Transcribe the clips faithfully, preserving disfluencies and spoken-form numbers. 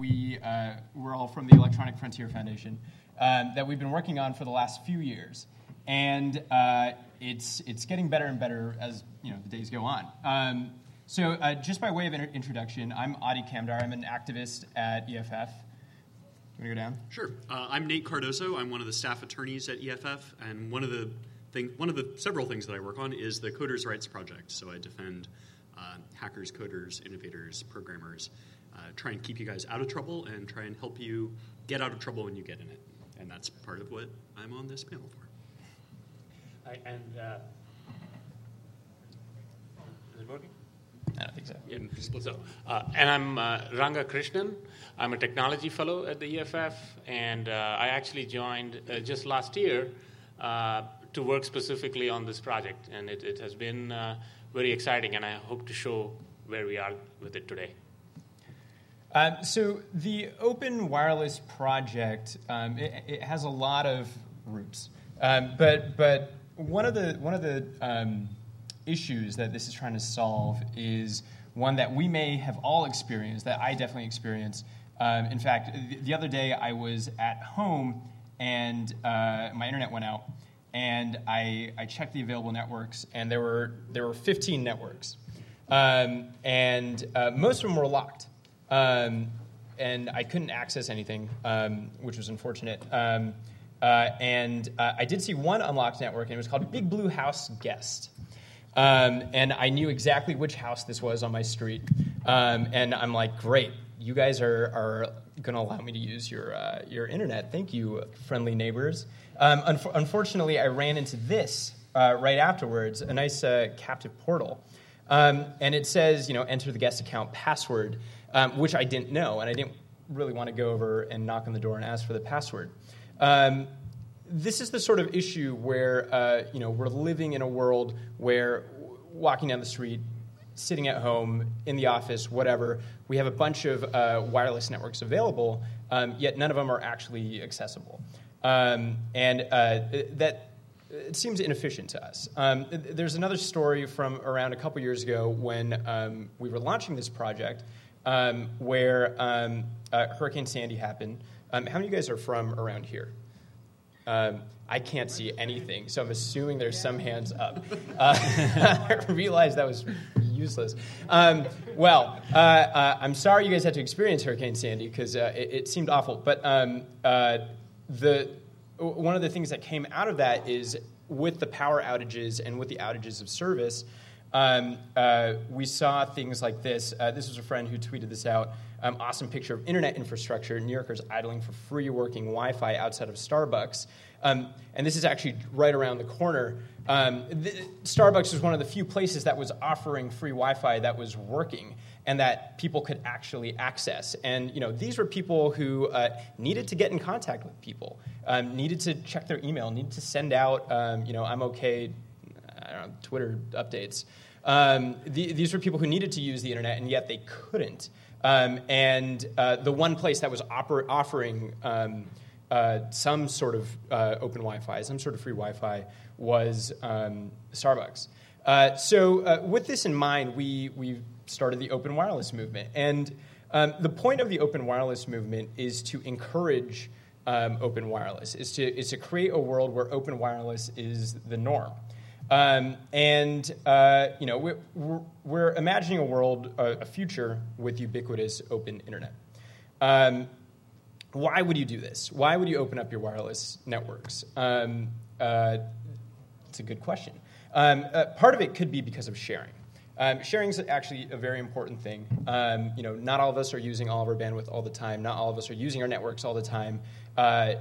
we, uh, we're all from the Electronic Frontier Foundation, um, that we've been working on for the last few years. And uh, it's, it's getting better and better as you know, the days go on. Um, so uh, just by way of inter- introduction, I'm Adi Kamdar. I'm an activist at E F F. You want to go down? Sure. Uh, I'm Nate Cardoso. I'm one of the staff attorneys at E F F, and one of the thing, one of the several things that I work on is the Coders' Rights Project. So I defend uh, hackers, coders, innovators, programmers, uh, try and keep you guys out of trouble, and try and help you get out of trouble when you get in it. And that's part of what I'm on this panel for. I, and uh, is it working? I don't think so. Yeah, so, uh, and I'm uh, Ranga Krishnan. I'm a technology fellow at the E F F, and uh, I actually joined uh, just last year uh, to work specifically on this project, and it, it has been uh, very exciting, and I hope to show where we are with it today. Um, so the Open Wireless Project, um, it, it has a lot of roots, um, but but one of the one of the um, issues that this is trying to solve is one that we may have all experienced, that I definitely experienced. Um, in fact, the, the other day I was at home and uh, my internet went out, and I, I checked the available networks, and there were there were fifteen networks, um, and uh, most of them were locked, um, and I couldn't access anything, um, which was unfortunate. Um, uh, and uh, I did see one unlocked network, and it was called Big Blue House Guest. Um, and I knew exactly which house this was on my street. Um, and I'm like, great, you guys are, are going to allow me to use your uh, your internet. Thank you, friendly neighbors. Um, un- unfortunately, I ran into this uh, right afterwards, a nice uh, captive portal. Um, and it says, you know, enter the guest account password, um, which I didn't know. And I didn't really want to go over and knock on the door and ask for the password. Um, This is the sort of issue where uh, you know we're living in a world where walking down the street, sitting at home, in the office, whatever, we have a bunch of uh, wireless networks available, um, yet none of them are actually accessible, um, and uh, that it seems inefficient to us. Um, there's another story from around a couple years ago when um, we were launching this project, um, where um, uh, Hurricane Sandy happened. Um, how many of you guys are from around here? Um, I can't see anything, so I'm assuming there's some hands up. Uh, I realized that was useless. Um, well, uh, uh, I'm sorry you guys had to experience Hurricane Sandy because uh, it, it seemed awful. But um, uh, the one of the things that came out of that is with the power outages and with the outages of service, um, uh, we saw things like this. Uh, this was a friend who tweeted this out. Um, awesome picture of internet infrastructure. New Yorkers idling for free working Wi-Fi outside of Starbucks. Um, and this is actually right around the corner. Um, the, Starbucks was one of the few places that was offering free Wi-Fi that was working and that people could actually access. And you know, these were people who uh, needed to get in contact with people, um, needed to check their email, needed to send out, um, you know, I'm okay, I don't know, Twitter updates. Um, the, these were people who needed to use the internet, and yet they couldn't. Um, and uh, the one place that was oper- offering um, uh, some sort of uh, open Wi-Fi, some sort of free Wi-Fi, was um, Starbucks. Uh, so uh, with this in mind, we we started the Open Wireless movement. And um, the point of the Open Wireless movement is to encourage um, open wireless, is to, is to create a world where open wireless is the norm. Um, and, uh, you know, we're, we're, we're imagining a world, uh, a future with ubiquitous open internet. Um, why would you do this? Why would you open up your wireless networks? Um, uh, it's a good question. Um, uh, part of it could be because of sharing. Um, sharing is actually a very important thing. Um, you know, not all of us are using all of our bandwidth all the time. Not all of us are using our networks all the time. Uh,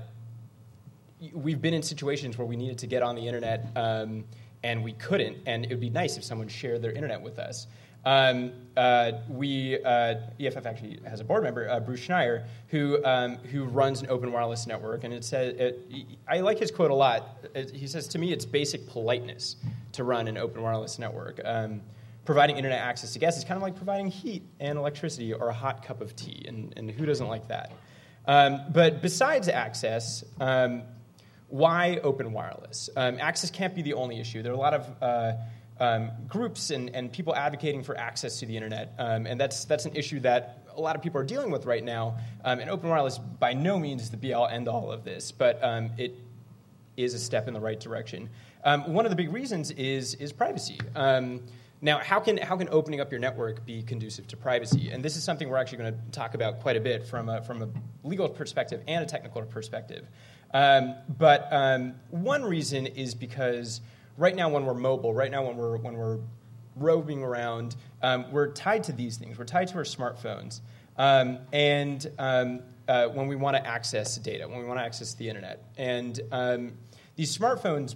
we've been in situations where we needed to get on the internet, um, and we couldn't, and it would be nice if someone shared their internet with us. Um, uh, we uh, E F F actually has a board member, uh, Bruce Schneier, who um, who runs an open wireless network, and it says it, I like his quote a lot. It, he says, "To me, it's basic politeness to run an open wireless network. Um, providing internet access to guests is kind of like providing heat and electricity or a hot cup of tea, and, and who doesn't like that? Um, but besides access." Um, Why open wireless? Um, access can't be the only issue. There are a lot of uh, um, groups and, and people advocating for access to the internet, um, and that's that's an issue that a lot of people are dealing with right now. Um, and Open Wireless by no means is the be-all, end-all of this, but um, it is a step in the right direction. Um, one of the big reasons is is privacy. Um, now, how can how can opening up your network be conducive to privacy? And this is something we're actually going to talk about quite a bit from a, from a legal perspective and a technical perspective. Um, but um, one reason is because right now, when we're mobile, right now when we're when we're roving around, um, we're tied to these things. We're tied to our smartphones, um, and um, uh, when we want to access data, when we want to access the internet, and um, these smartphones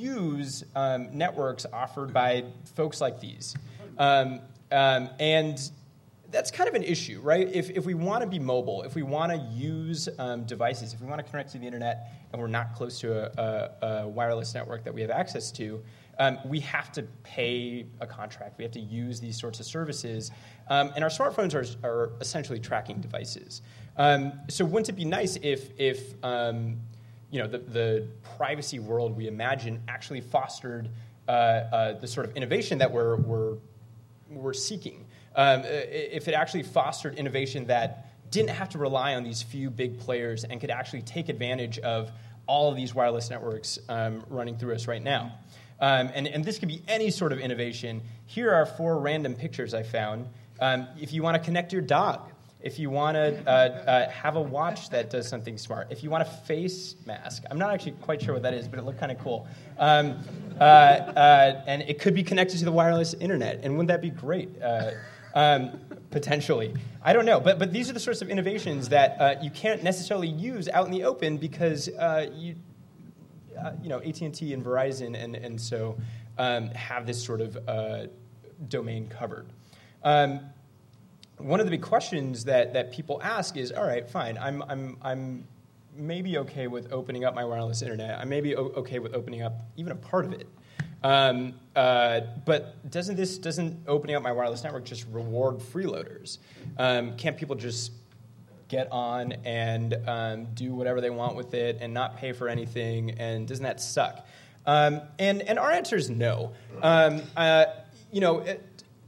use um, networks offered by folks like these, um, um, and that's kind of an issue, right? If if we want to be mobile, if we want to use um, devices, if we want to connect to the internet, and we're not close to a, a, a wireless network that we have access to, um, we have to pay a contract. We have to use these sorts of services, um, and our smartphones are are essentially tracking devices. Um, so wouldn't it be nice if if um, you know the the privacy world we imagine actually fostered uh, uh, the sort of innovation that we're we're we're seeking? Um, if it actually fostered innovation that didn't have to rely on these few big players and could actually take advantage of all of these wireless networks um, running through us right now. Um, and, and this could be any sort of innovation. Here are four random pictures I found. Um, if you want to connect your dog, if you want to uh, uh, have a watch that does something smart, if you want a face mask, I'm not actually quite sure what that is, but it looked kind of cool. Um, uh, uh, and it could be connected to the wireless internet, and wouldn't that be great? Uh, Um, potentially. I don't know. But but these are the sorts of innovations that uh, you can't necessarily use out in the open because uh, you uh, you know A T and T and Verizon and and so um, have this sort of uh, domain covered. Um, one of the big questions that that people ask is, all right, fine. I'm I'm I'm maybe okay with opening up my wireless internet. I may be o- okay with opening up even a part of it. Um, uh, but doesn't this doesn't opening up my wireless network just reward freeloaders? Um, can't people just get on and um, do whatever they want with it and not pay for anything? And doesn't that suck? Um, and and our answer is no. Um, uh, you know. It,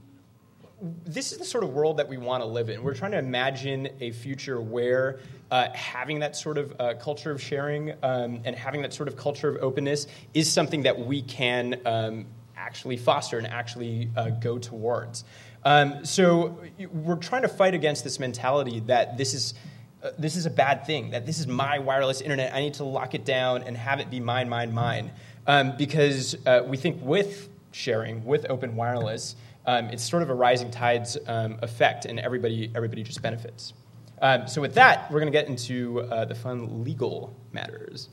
This is the sort of world that we want to live in. We're trying to imagine a future where uh, having that sort of uh, culture of sharing um, and having that sort of culture of openness is something that we can um, actually foster and actually uh, go towards. Um, so we're trying to fight against this mentality that this is uh, this is a bad thing, that this is my wireless internet. I need to lock it down and have it be mine, mine, mine. Um, because uh, we think with sharing, with open wireless, Um, it's sort of a rising tides um, effect, and everybody everybody just benefits. Um, so with that, we're going to get into uh, the fun legal matters.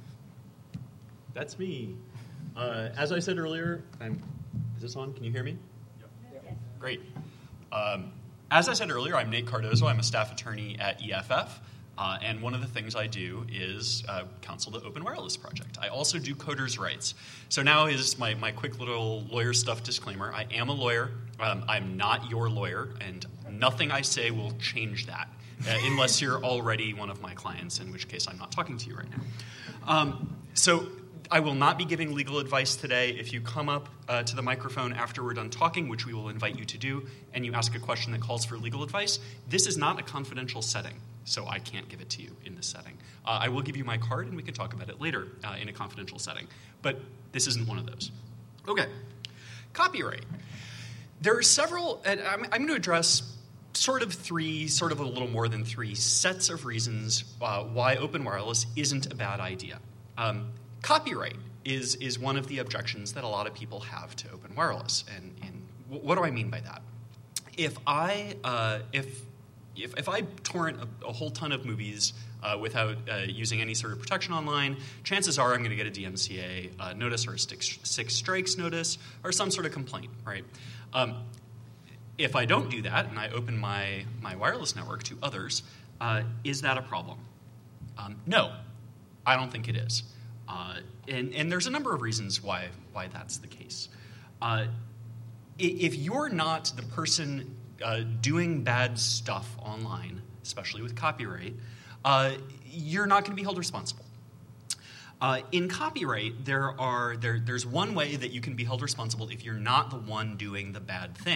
That's me. Uh, as I said earlier, I'm, is this on? Can you hear me? Yep. Yep. Great. Um, as I said earlier, I'm Nate Cardozo. I'm a staff attorney at E F F. Uh, and one of the things I do is uh, counsel the Open Wireless Project. I also do coders' rights. So now is my, my quick little lawyer stuff disclaimer. I am a lawyer. Um, I'm not your lawyer, and nothing I say will change that, uh, unless you're already one of my clients, in which case I'm not talking to you right now. Um, so I will not be giving legal advice today. If you come up uh, to the microphone after we're done talking, which we will invite you to do, and you ask a question that calls for legal advice, this is not a confidential setting. So I can't give it to you in this setting. Uh, I will give you my card, and we can talk about it later uh, in a confidential setting. But this isn't one of those. Okay. Copyright. There are several, and I'm, I'm going to address sort of three, sort of a little more than three sets of reasons uh, why open wireless isn't a bad idea. Um, copyright is, is one of the objections that a lot of people have to open wireless. And, and what do I mean by that? If I, uh, if... If, if I torrent a, a whole ton of movies uh, without uh, using any sort of protection online, chances are I'm going to get a D M C A uh, notice or a six, six strikes notice or some sort of complaint, right? Um, if I don't do that and I open my, my wireless network to others, uh, is that a problem? Um, no, I don't think it is. Uh, and, and there's a number of reasons why, why that's the case. Uh, if you're not the person Uh, doing bad stuff online, especially with copyright, uh, you're not going to be held responsible. Uh, in copyright, there are there, there's one way that you can be held responsible if you're not the one doing the bad thing.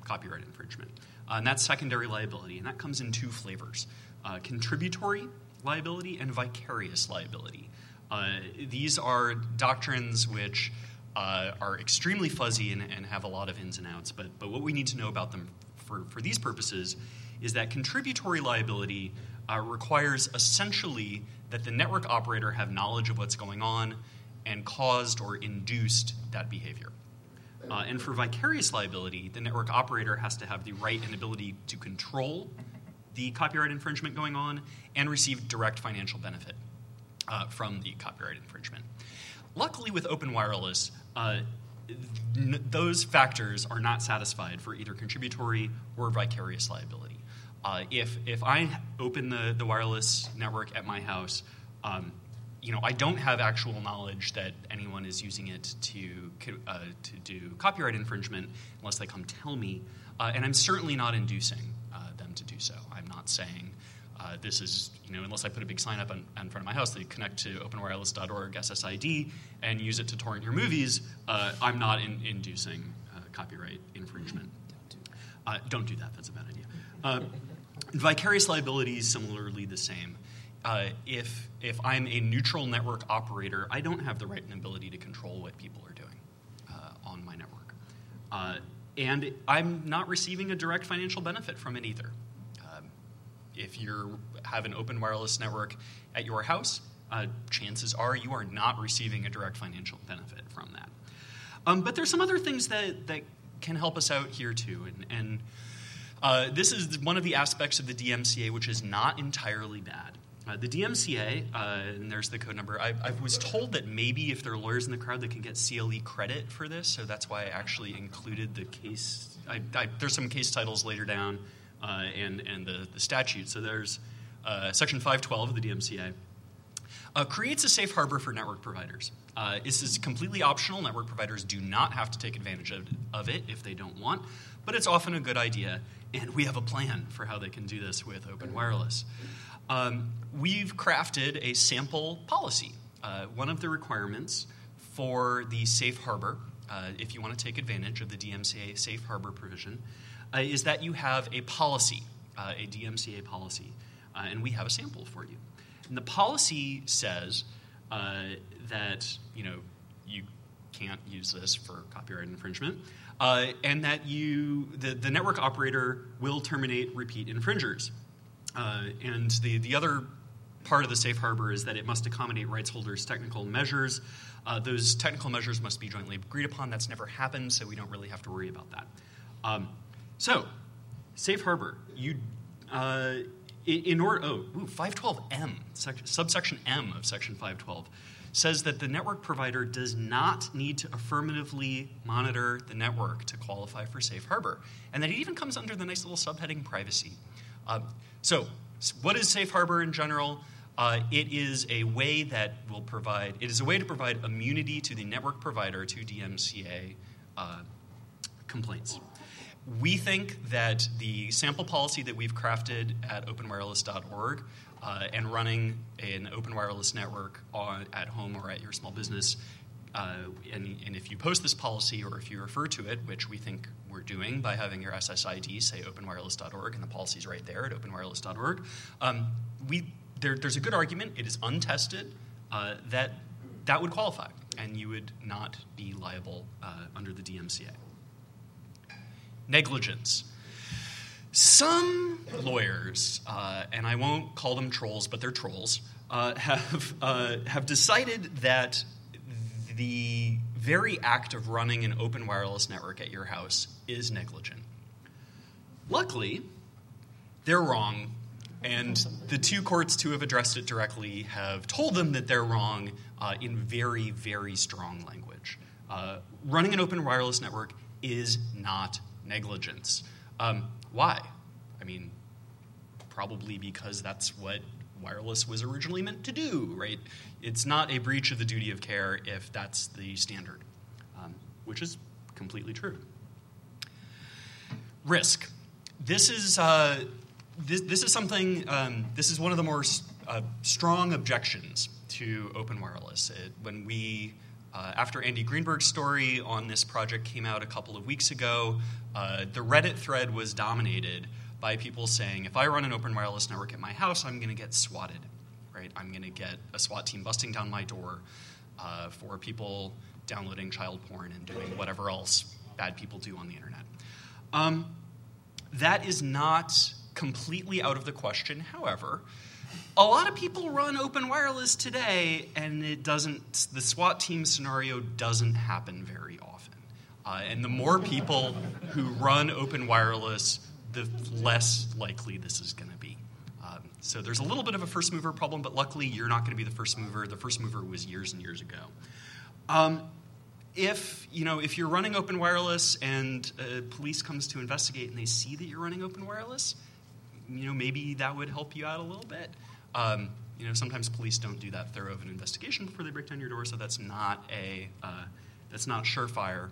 copyright infringement. Uh, and that's secondary liability, and that comes in two flavors, uh, contributory liability and vicarious liability. Uh, these are doctrines which uh, are extremely fuzzy and, and have a lot of ins and outs, but, but what we need to know about them for, for these purposes is that contributory liability uh, requires essentially that the network operator have knowledge of what's going on and caused or induced that behavior. Uh, and for vicarious liability, the network operator has to have the right and ability to control the copyright infringement going on and receive direct financial benefit uh, from the copyright infringement. Luckily, with Open Wireless, uh, n- those factors are not satisfied for either contributory or vicarious liability. Uh, if if I open the, the wireless network at my house, um, you know, I don't have actual knowledge that anyone is using it to uh, to do copyright infringement unless they come tell me, uh, and I'm certainly not inducing uh, them to do so. I'm not saying uh, this is, you know, unless I put a big sign up on, in front of my house that you connect to open wireless dot org S S I D and use it to torrent your movies, uh, I'm not in, inducing uh, copyright infringement. Don't do that. Uh, don't do that. That's a bad idea. Uh, vicarious liability is similarly the same. Uh, if if I'm a neutral network operator, I don't have the right and ability to control what people are doing uh, on my network. Uh, and I'm not receiving a direct financial benefit from it either. Um, if you have an open wireless network at your house, uh, chances are you are not receiving a direct financial benefit from that. Um, but there's some other things that, that can help us out here too. And, and uh, this is one of the aspects of the D M C A which is not entirely bad. Uh, the D M C A, uh, and there's the code number, I, I was told that maybe if there are lawyers in the crowd, they can get C L E credit for this, so that's why I actually included the case. I, I, there's some case titles later down uh, and, and the, the statute. So there's uh, Section five twelve of the D M C A. Uh, creates a safe harbor for network providers. Uh, this is completely optional. Network providers do not have to take advantage of, of it if they don't want, but it's often a good idea, and we have a plan for how they can do this with Open Wireless. Um, we've crafted a sample policy. Uh, one of the requirements for the safe harbor, uh, if you want to take advantage of the D M C A safe harbor provision, uh, is that you have a policy, uh, a D M C A policy, uh, and we have a sample for you. And the policy says uh, that, you know, you can't use this for copyright infringement, uh, and that you, the, the network operator will terminate repeat infringers. Uh, and the, the other part of the safe harbor is that it must accommodate rights holders' technical measures. Uh, those technical measures must be jointly agreed upon. That's never happened, so we don't really have to worry about that. Um, so, safe harbor. You, uh, in, in order, oh, ooh, five twelve M, sec, subsection M of section five twelve, says that the network provider does not need to affirmatively monitor the network to qualify for safe harbor, and that it even comes under the nice little subheading privacy. Uh, so, what is safe harbor in general? Uh, it is a way that will provide. It is a way to provide immunity to the network provider to D M C A uh, complaints. We think that the sample policy that we've crafted at open wireless dot org uh, and running an open wireless network on, at home or at your small business. Uh, and, and if you post this policy or if you refer to it, which we think we're doing by having your S S I D say open wireless dot org, and the policy's right there at open wireless dot org, um, we, there, there's a good argument, it is untested, uh, that that would qualify, and you would not be liable uh, under the D M C A. Negligence. Some lawyers, uh, and I won't call them trolls, but they're trolls, uh, have uh, have decided that the very act of running an open wireless network at your house is negligent. Luckily, they're wrong, and the two courts to have addressed it directly have told them that they're wrong uh, in very, very strong language. Uh, running an open wireless network is not negligence. Um, why? I mean, probably because that's what wireless was originally meant to do, right? It's not a breach of the duty of care if that's the standard, um, which is completely true. Risk. This is uh, this, this is something. Um, this is one of the more uh, strong objections to open wireless. It, when we Uh, after Andy Greenberg's story on this project came out a couple of weeks ago, uh, the Reddit thread was dominated by people saying, if I run an open wireless network at my house, I'm going to get swatted, right? I'm going to get a SWAT team busting down my door uh, for people downloading child porn and doing whatever else bad people do on the internet. Um, that is not completely out of the question. However, a lot of people run open wireless today, and it doesn't. The SWAT team scenario doesn't happen very often. Uh, and the more people who run open wireless, the less likely this is going to be. Um, so there's a little bit of a first mover problem, but luckily you're not going to be the first mover. The first mover was years and years ago. Um, if you know if you're running open wireless and uh, police comes to investigate and they see that you're running open wireless, you know maybe that would help you out a little bit. Um, you know, sometimes police don't do that thorough of an investigation before they break down your door, so that's not a uh, that's not surefire.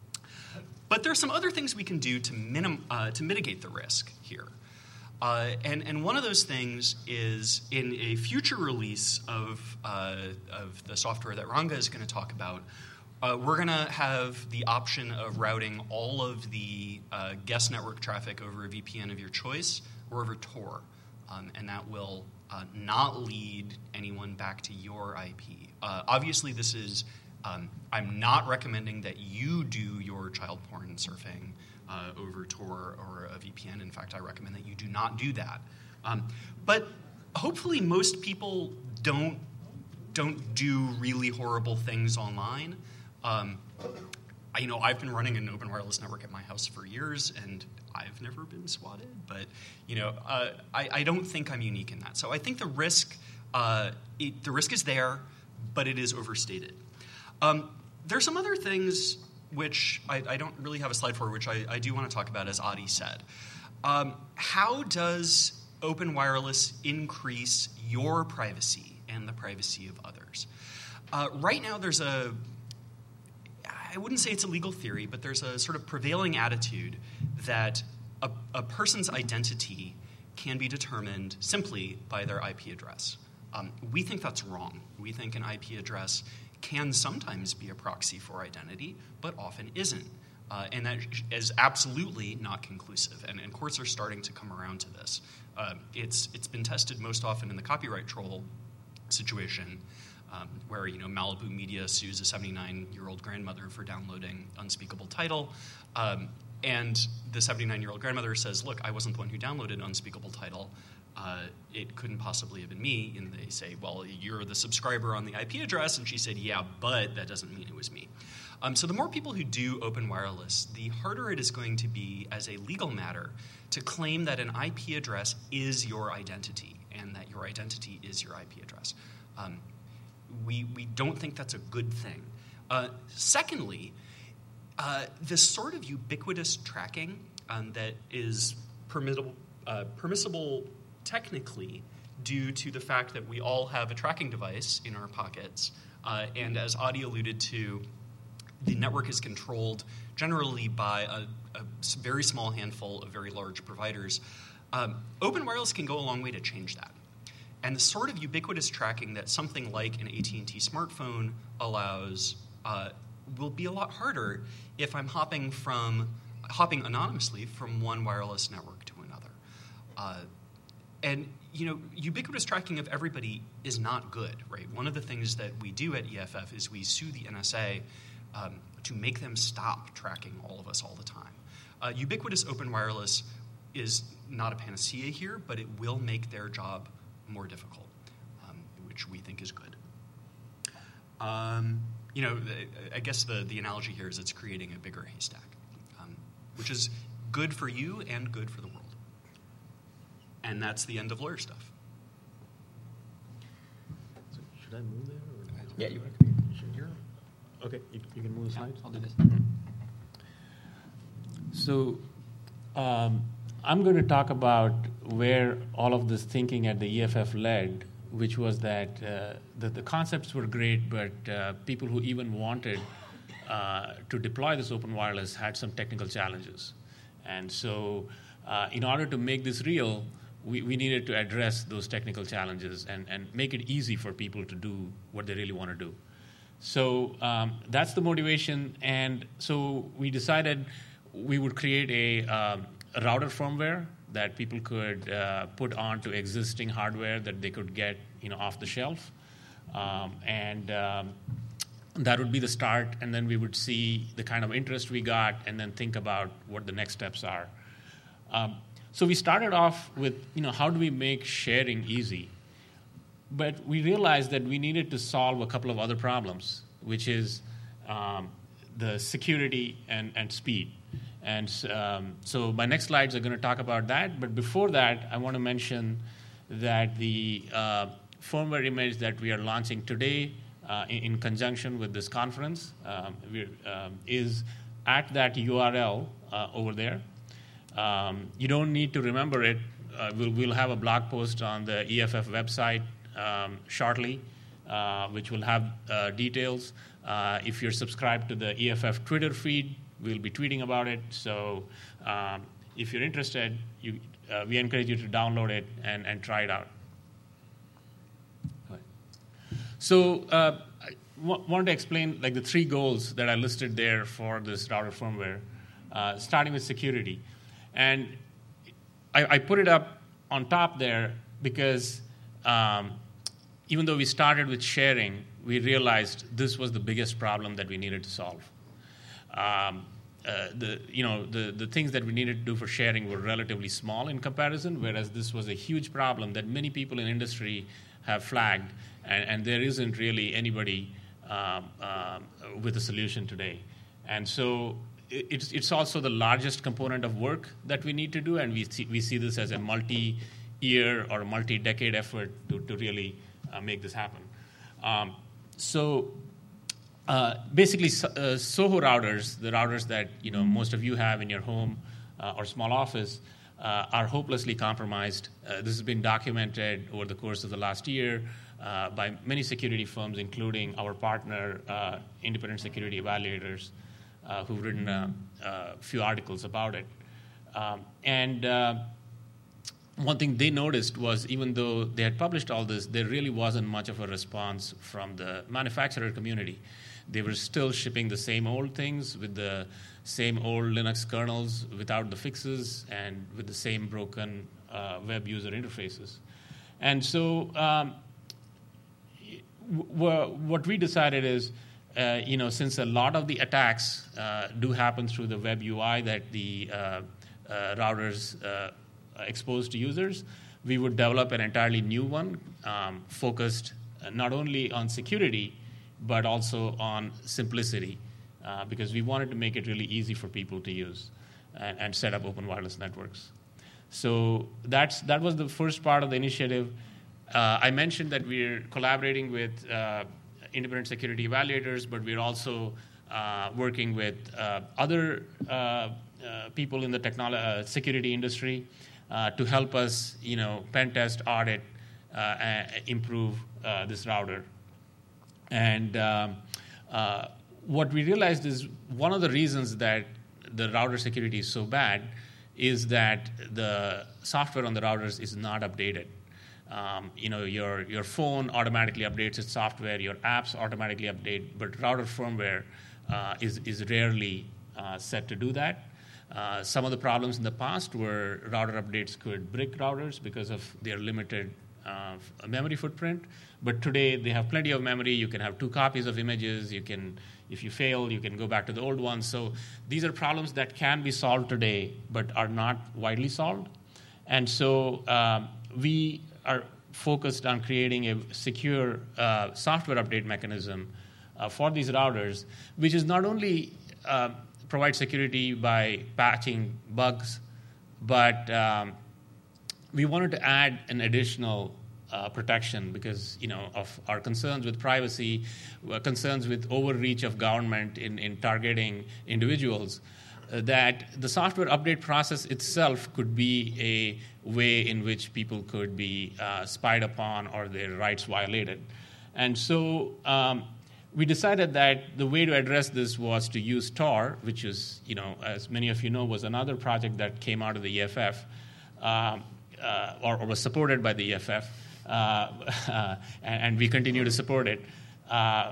But there are some other things we can do to minim uh, to mitigate the risk here, uh, and and one of those things is in a future release of uh, of the software that Ranga is going to talk about. Uh, we're going to have the option of routing all of the uh, guest network traffic over a V P N of your choice or over Tor, um, and that will Uh, not lead anyone back to your I P. Uh, obviously, this is, um, I'm not recommending that you do your child porn surfing uh, over Tor or a V P N. In fact, I recommend that you do not do that. Um, but hopefully most people don't, don't do really horrible things online. Um, I, you know, I've been running an open wireless network at my house for years, and I've never been swatted, but you know, uh, I, I don't think I'm unique in that. So I think the risk, uh, it, the risk is there, but it is overstated. Um, there are some other things which I, I don't really have a slide for, which I, I do want to talk about, as Adi said. Um, how does open wireless increase your privacy and the privacy of others? Uh, right now, there's a I wouldn't say it's a legal theory, but there's a sort of prevailing attitude that a, a person's identity can be determined simply by their I P address. Um, we think that's wrong. We think an I P address can sometimes be a proxy for identity, but often isn't. Uh, and that is absolutely not conclusive. And, and courts are starting to come around to this. Uh, it's it's been tested most often in the copyright troll situation, Um, where you know Malibu Media sues a seventy-nine-year-old grandmother for downloading Unspeakable Title, um, and the seventy-nine-year-old grandmother says, "Look, I wasn't the one who downloaded Unspeakable Title. Uh, it couldn't possibly have been me." And they say, "Well, you're the subscriber on the I P address," and she said, "Yeah, but that doesn't mean it was me." Um, so the more people who do open wireless, the harder it is going to be as a legal matter to claim that an I P address is your identity and that your identity is your I P address. Um, We, we don't think that's a good thing. Uh, secondly, uh, this sort of ubiquitous tracking um, that is permissible, uh, permissible technically due to the fact that we all have a tracking device in our pockets, uh, and as Adi alluded to, the network is controlled generally by a, a very small handful of very large providers. Um, open wireless can go a long way to change that. And the sort of ubiquitous tracking that something like an A T and T smartphone allows uh, will be a lot harder if I'm hopping from hopping anonymously from one wireless network to another. Uh, and you know, ubiquitous tracking of everybody is not good, right? One of the things that we do at E F F is we sue the N S A um, to make them stop tracking all of us all the time. Uh, ubiquitous open wireless is not a panacea here, but it will make their job more difficult, um, which we think is good. Um, you know, I guess the, the analogy here is it's creating a bigger haystack, um, which is good for you and good for the world. And that's the end of lawyer stuff. So should I move there? Or? Yeah, you want to come here? Okay, you, you can move the slides. I'll do this. So um, I'm going to talk about where all of this thinking at the E F F led, which was that uh, the, the concepts were great, but uh, people who even wanted uh, to deploy this open wireless had some technical challenges. And so uh, in order to make this real, we, we needed to address those technical challenges and, and make it easy for people to do what they really want to do. So um, that's the motivation. And so we decided we would create a, um, a router firmware that people could uh, put onto existing hardware that they could get, you know, off the shelf. Um, and um, that would be the start, and then we would see the kind of interest we got and then think about what the next steps are. Um, so we started off with, you know, how do we make sharing easy? But we realized that we needed to solve a couple of other problems, which is um, the security and, and speed. And um, so my next slides are going to talk about that. But before that, I want to mention that the uh, firmware image that we are launching today uh, in, in conjunction with this conference um, we, um, is at that U R L uh, over there. Um, you don't need to remember it. Uh, we'll, we'll have a blog post on the E F F website um, shortly, uh, which will have uh, details. Uh, if you're subscribed to the E F F Twitter feed, we'll be tweeting about it. So um, if you're interested, you, uh, we encourage you to download it and, and try it out. So uh, I w- wanted to explain like the three goals that I listed there for this router firmware, uh, starting with security. And I, I put it up on top there because um, even though we started with sharing, we realized this was the biggest problem that we needed to solve. Um, uh, the you know the, the things that we needed to do for sharing were relatively small in comparison, whereas this was a huge problem that many people in industry have flagged, and, and there isn't really anybody um, um, with a solution today. And so it, it's it's also the largest component of work that we need to do, and we see, we see this as a multi-year or multi-decade effort to, to really uh, make this happen. Um, so. Uh, basically, uh, Soho routers, the routers that you know most of you have in your home uh, or small office, uh, are hopelessly compromised. Uh, this has been documented over the course of the last year uh, by many security firms, including our partner, uh, Independent Security Evaluators, uh, who've written a, a few articles about it. Um, and uh, one thing they noticed was, even though they had published all this, there really wasn't much of a response from the manufacturer community. They were still shipping the same old things with the same old Linux kernels without the fixes and with the same broken uh, web user interfaces. And so um, w- what we decided is, uh, you know, since a lot of the attacks uh, do happen through the web U I that the uh, uh, routers uh, expose to users, we would develop an entirely new one um, focused not only on security, but also on simplicity, uh, because we wanted to make it really easy for people to use and, and set up open wireless networks. So that's that was the first part of the initiative. Uh, I mentioned that we're collaborating with uh, independent security evaluators, but we're also uh, working with uh, other uh, uh, people in the technolo- uh, security industry uh, to help us, you know, pen test, audit, uh, and improve uh, this router. And um, uh, what we realized is one of the reasons that the router security is so bad is that the software on the routers is not updated. Um, you know, your your phone automatically updates its software, your apps automatically update, but router firmware uh, is is rarely uh, set to do that. Uh, some of the problems in the past were router updates could brick routers because of their limited uh, memory footprint. But today they have plenty of memory. You can have two copies of images. You can, if you fail, you can go back to the old one. So these are problems that can be solved today, but are not widely solved. And so um, we are focused on creating a secure uh, software update mechanism uh, for these routers, which is not only uh, provide security by patching bugs, but um, we wanted to add an additional uh, protection because, you know, of our concerns with privacy, uh, concerns with overreach of government in, in targeting individuals, uh, that the software update process itself could be a way in which people could be uh, spied upon or their rights violated. And so um, we decided that the way to address this was to use Tor, which is, you know, as many of you know, was another project that came out of the E F F, um, uh, or, or was supported by the E F F, uh, uh, and, and we continue to support it. Uh,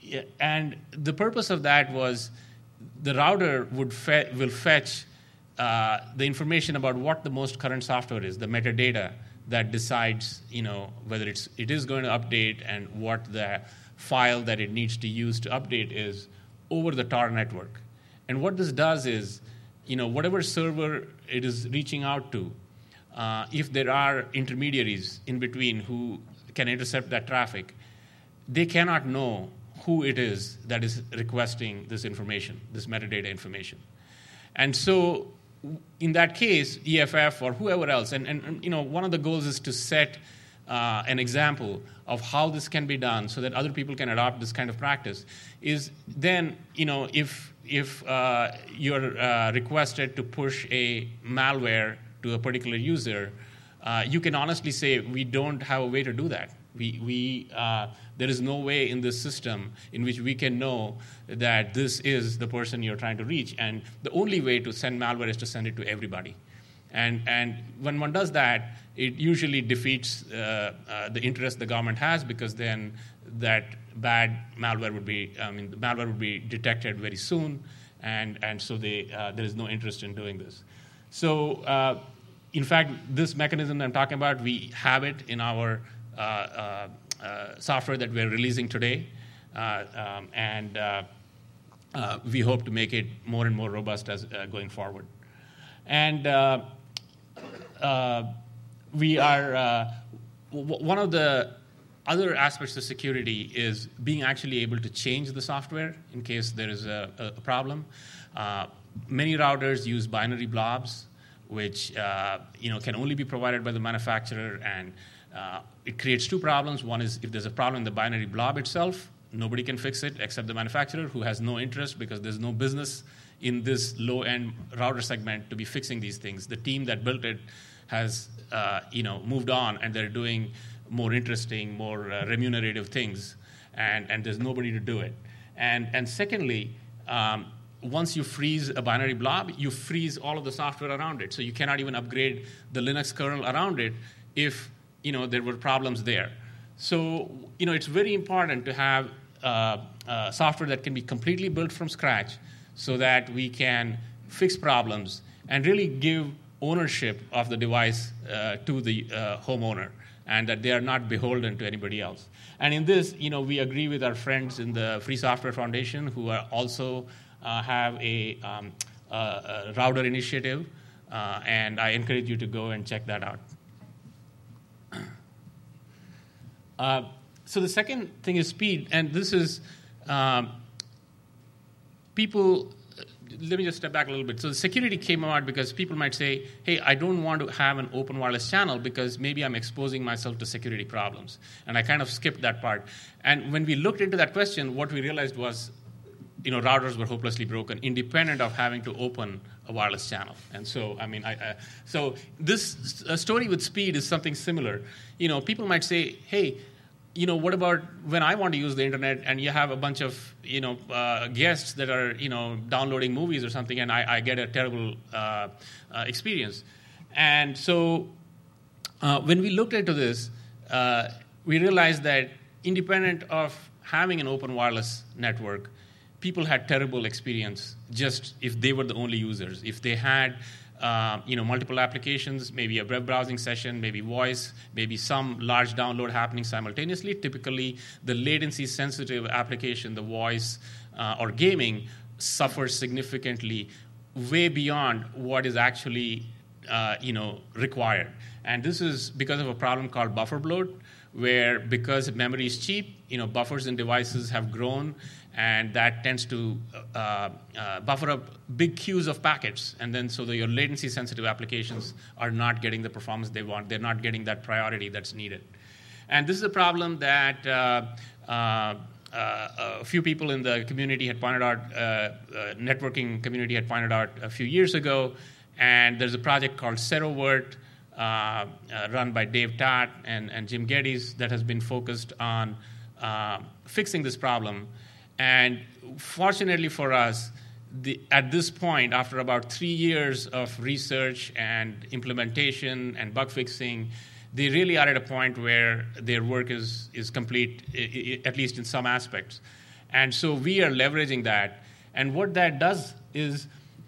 yeah, and the purpose of that was the router would fe- will fetch uh, the information about what the most current software is, the metadata that decides, you know, whether it's it is going to update and what the file that it needs to use to update is over the Tor network. And what this does is, you know, whatever server it is reaching out to, uh, if there are intermediaries in between who can intercept that traffic, they cannot know who it is that is requesting this information, this metadata information. And so in that case, E F F or whoever else, and, and, and you know, one of the goals is to set uh, an example of how this can be done so that other people can adopt this kind of practice, is then, you know, if, if uh, you're uh, requested to push a malware to a particular user, uh, you can honestly say, we don't have a way to do that. We, we, uh, there is no way in this system in which we can know that this is the person you're trying to reach. And the only way to send malware is to send it to everybody. And, and when one does that, it usually defeats uh, uh, the interest the government has, because then that bad malware would be, I mean, the malware would be detected very soon, and, and so they, uh, there is no interest in doing this. So, uh, in fact, this mechanism that I'm talking about, we have it in our Uh, uh, uh, software that we're releasing today, uh, um, and uh, uh, we hope to make it more and more robust as uh, going forward. And uh, uh, we are uh, w- one of the other aspects of security is being actually able to change the software in case there is a, a problem. Uh, many routers use binary blobs, which uh, you know can only be provided by the manufacturer, and Uh, it creates two problems. One is if there's a problem in the binary blob itself, nobody can fix it except the manufacturer, who has no interest because there's no business in this low-end router segment to be fixing these things. The team that built it has uh, you know, moved on, and they're doing more interesting, more uh, remunerative things, and, and there's nobody to do it. And, and secondly, um, once you freeze a binary blob, you freeze all of the software around it. So you cannot even upgrade the Linux kernel around it if you know, there were problems there. So, you know, it's very important to have uh, uh, software that can be completely built from scratch so that we can fix problems and really give ownership of the device uh, to the uh, homeowner, and that they are not beholden to anybody else. And in this, you know, we agree with our friends in the Free Software Foundation, who are also uh, have a, um, a, a router initiative, uh, and I encourage you to go and check that out. Uh, so the second thing is speed, and this is um, people. Let me just step back a little bit. So the security came about because people might say, hey, I don't want to have an open wireless channel because maybe I'm exposing myself to security problems. And I kind of skipped that part. And when we looked into that question, what we realized was, you know, routers were hopelessly broken, independent of having to open a wireless channel. And so, I mean, I, I, so this uh, story with speed is something similar. You know, people might say, hey, you know, what about when I want to use the internet and you have a bunch of, you know, uh, guests that are, you know, downloading movies or something, and I, I get a terrible uh, uh, experience. And so uh, when we looked into this, uh, we realized that independent of having an open wireless network, people had terrible experience just if they were the only users. If they had Uh, you know, multiple applications, maybe a web browsing session, maybe voice, maybe some large download happening simultaneously. Typically, the latency-sensitive application, the voice uh, or gaming, suffers significantly, way beyond what is actually, uh, you know, required. And this is because of a problem called buffer bloat, where because memory is cheap, you know, buffers in devices have grown, and that tends to uh, uh, buffer up big queues of packets. And then so that your latency-sensitive applications are not getting the performance they want. They're not getting that priority that's needed. And this is a problem that uh, uh, uh, a few people in the community had pointed out, uh, uh, networking community had pointed out a few years ago. And there's a project called Serovert, uh, uh, run by Dave Tatt and, and Jim Geddes, that has been focused on uh, fixing this problem. And fortunately for us, the, at this point, after about three years of research and implementation and bug fixing, they really are at a point where their work is, is complete, I- I- at least in some aspects. And so we are leveraging that. And what that does is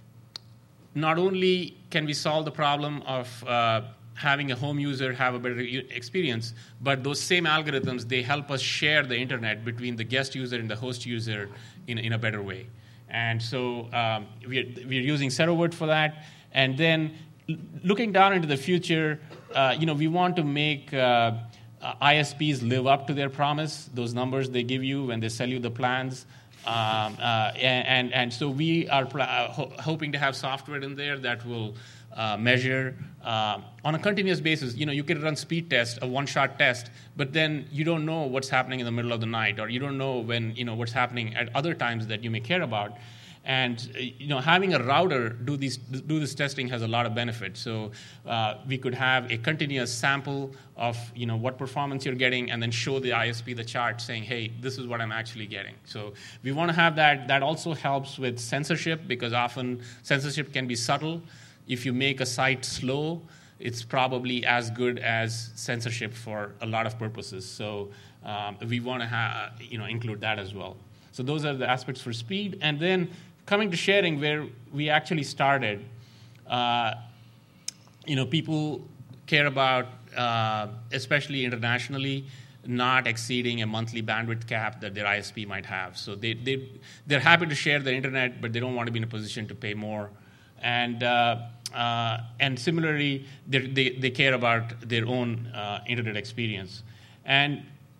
not only can we solve the problem of uh, having a home user have a better experience, but those same algorithms, they help us share the internet between the guest user and the host user in, in a better way. And so um, we're, we're using SeroWord for that. And then looking down into the future, uh, you know, we want to make uh, uh, I S Ps live up to their promise, those numbers they give you when they sell you the plans. Um, uh, and, and so we are pl- uh, ho- hoping to have software in there that will uh, measure uh, on a continuous basis. You know, you can run speed test, a one-shot test, but then you don't know what's happening in the middle of the night, or you don't know when, you know, what's happening at other times that you may care about. And you know, having a router do these do this testing has a lot of benefits. So uh, we could have a continuous sample of you know what performance you're getting, and then show the I S P the chart saying, "Hey, this is what I'm actually getting." So we want to have that. That also helps with censorship, because often censorship can be subtle. If you make a site slow, it's probably as good as censorship for a lot of purposes. So um, we want to ha- you know include that as well. So those are the aspects for speed, and then coming to sharing, where we actually started, uh, you know, people care about, uh, especially internationally, not exceeding a monthly bandwidth cap that their I S P might have. So they, they, they're happy to share the internet, but they don't want to be in a position to pay more. And, uh, uh, and similarly, they, they care about their own uh, internet experience. And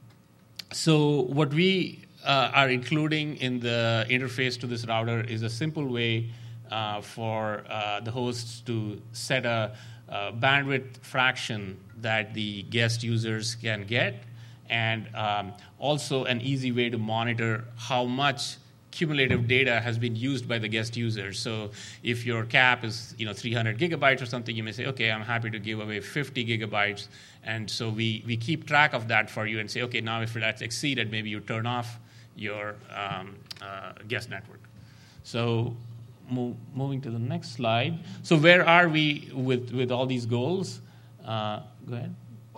so what we Uh, are including in the interface to this router is a simple way uh, for uh, the hosts to set a, a bandwidth fraction that the guest users can get, and um, also an easy way to monitor how much cumulative data has been used by the guest users. So if your cap is you know three hundred gigabytes or something, you may say, okay, I'm happy to give away fifty gigabytes. And so we, we keep track of that for you and say, okay, now if that's exceeded, maybe you turn off your um, uh, guest network. So move, moving to the next slide. So where are we with, with all these goals? Uh, go ahead.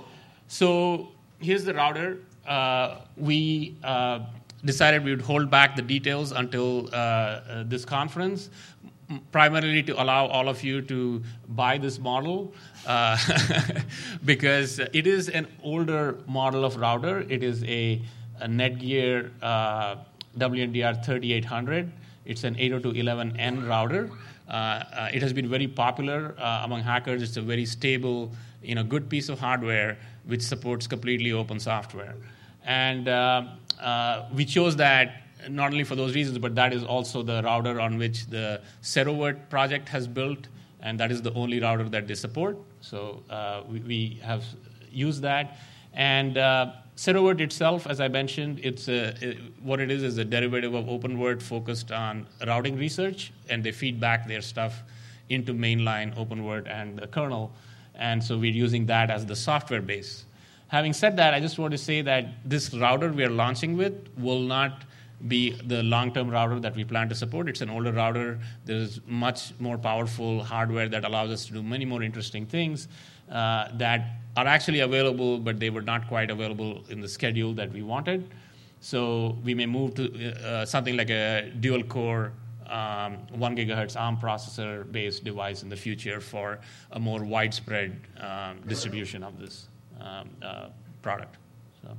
So here's the router. Uh, we uh, decided we would hold back the details until uh, uh, this conference, primarily to allow all of you to buy this model, uh, because it is an older model of router. It is a, a Netgear uh, W N D R thirty-eight hundred. It's an eight oh two dot eleven N router. Uh, uh, it has been very popular uh, among hackers. It's a very stable, you know, good piece of hardware which supports completely open software. And uh, uh, we chose that not only for those reasons, but that is also the router on which the SeroWord project has built, and that is the only router that they support. So uh, we, we have used that. And uh, SeroWord itself, as I mentioned, it's a, it, what it is is a derivative of OpenWord focused on routing research, and they feed back their stuff into mainline OpenWord and the kernel. And so we're using that as the software base. Having said that, I just want to say that this router we are launching with will not be the long-term router that we plan to support. It's an older router. There's much more powerful hardware that allows us to do many more interesting things uh, that are actually available, but they were not quite available in the schedule that we wanted. So we may move to uh, something like a dual-core um, one gigahertz ARM processor-based device in the future for a more widespread um, distribution of this um, uh, product. So.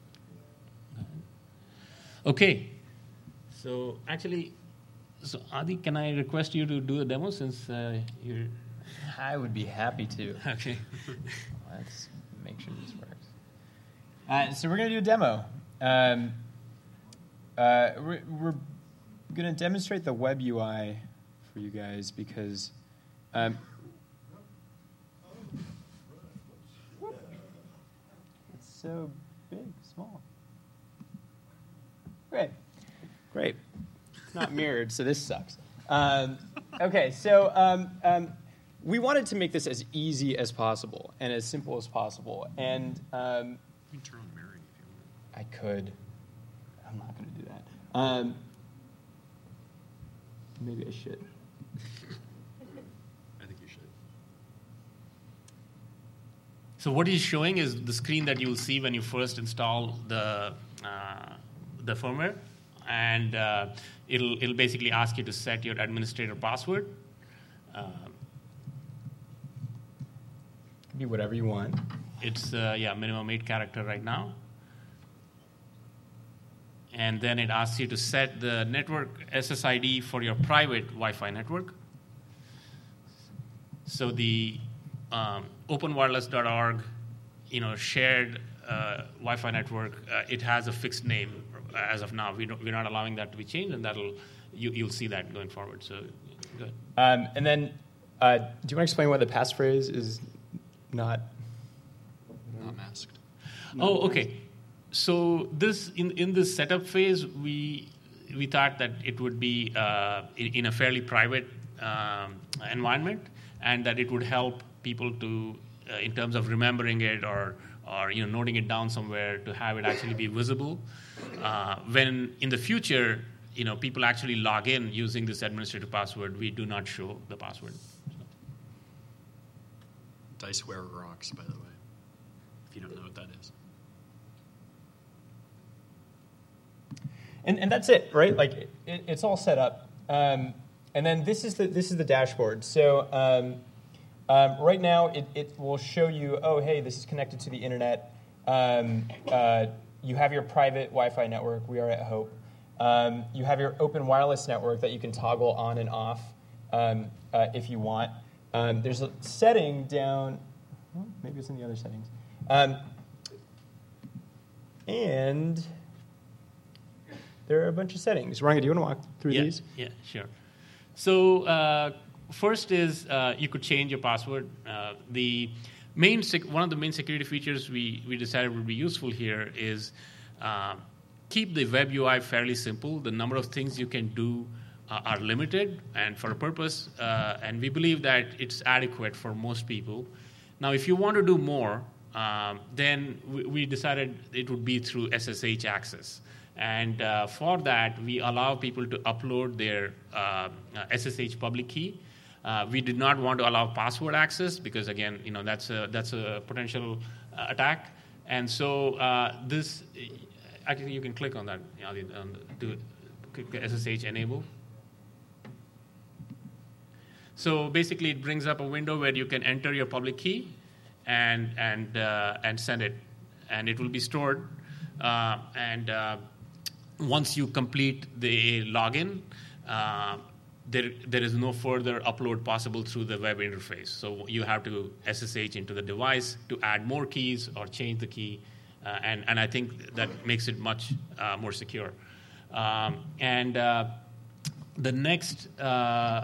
Okay, so actually, so Adi, can I request you to do a demo since uh, you're... I would be happy to. Okay. Let's make sure this works. Uh, so we're going to do a demo. Um, uh, we're we're going to demonstrate the web U I for you guys because um, it's so big, small. Great. Great. It's not mirrored, so this sucks. Um, okay, so um, um, we wanted to make this as easy as possible and as simple as possible. And um, you can turn on mirroring if you want. I could. I'm not going to do that. Um, maybe I should. I think you should. So what he's showing is the screen that you'll see when you first install the uh, the firmware, and uh, it'll it'll basically ask you to set your administrator password. Uh, Be whatever you want. it's uh, yeah minimum eight character right now, and then it asks you to set the network S S I D for your private Wi-Fi network. So the um, open wireless dot org, you know, shared uh, Wi-Fi network, uh, it has a fixed name as of now. We don't, we're not allowing that to be changed, and that'll you, you'll see that going forward. So, good. Um, and then, uh, do you want to explain why the passphrase is not? Not masked. Oh, okay. So this in in this setup phase, we we thought that it would be uh, in, in a fairly private um, environment, and that it would help people to, uh, in terms of remembering it or or you know noting it down somewhere, to have it actually be visible. Uh, when in the future, you know, people actually log in using this administrative password, we do not show the password. Diceware rocks, by the way, if you don't know what that is. And, and that's it, right? Like it, it's all set up, um, and then this is the this is the dashboard. So um, um, right now it, it will show you, oh hey, this is connected to the internet. Um, uh, you have your private Wi-Fi network. We are at Hope. Um, you have your open wireless network that you can toggle on and off um, uh, if you want. Um, there's a setting down. Well, maybe it's in the other settings. Um, and there are a bunch of settings. Ranga, do you want to walk through yeah, these? Yeah, sure. So uh, first is uh, you could change your password. Uh, the main sec- one of the main security features we, we decided would be useful here is uh, keep the web U I fairly simple. The number of things you can do uh, are limited and for a purpose, uh, and we believe that it's adequate for most people. Now, if you want to do more, um, then we, we decided it would be through S S H access. And uh, for that, we allow people to upload their uh, S S H public key. Uh, we did not want to allow password access because, again, you know that's a that's a potential uh, attack. And so uh, this, actually, you can click on that, you know, on the, to click S S H enable. So basically, it brings up a window where you can enter your public key and and uh, and send it, and it will be stored. Uh, and uh, once you complete the login, uh, there there is no further upload possible through the web interface. So you have to S S H into the device to add more keys or change the key, uh, and and I think that makes it much uh, more secure. Um, and uh, the next. Uh,